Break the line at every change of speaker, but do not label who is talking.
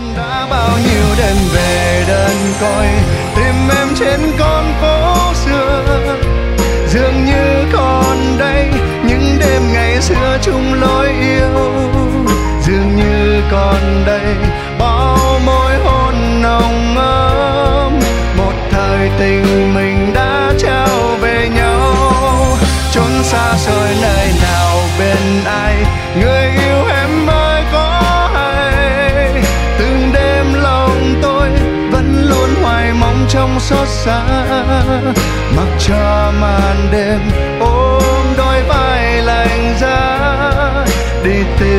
Đã bao nhiêu đêm về đơn côi tìm em trên con phố xưa, dường như còn đây những đêm ngày xưa chung lối yêu, dường như còn đây bao môi hôn nồng ấm, một thời tình mình đã trao về nhau. Chốn xa xôi nơi nào bên ai, người yêu em ơi có hay, từng đêm lòng tôi vẫn luôn hoài mong trong xót xa, mặc cho màn đêm ôm đôi vai lạnh giá đi tìm